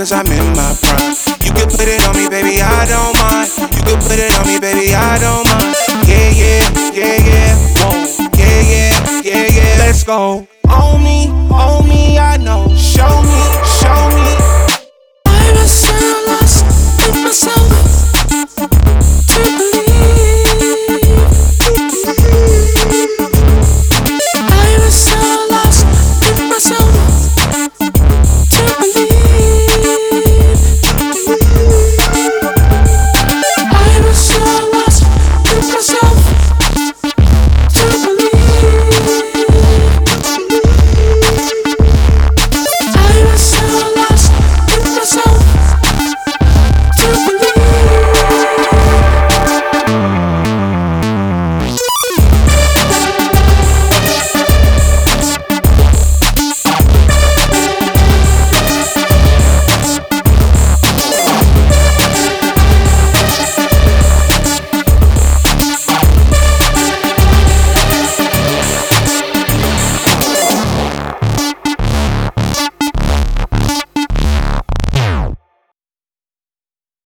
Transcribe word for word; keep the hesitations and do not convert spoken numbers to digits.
cause I'm in my prime. You can put it on me, baby, I don't mind. You can put it on me, baby, I don't mind. Yeah, yeah, yeah, yeah, whoa. Yeah, yeah, yeah, yeah, let's go. On me, on me, I know. Show me, show me.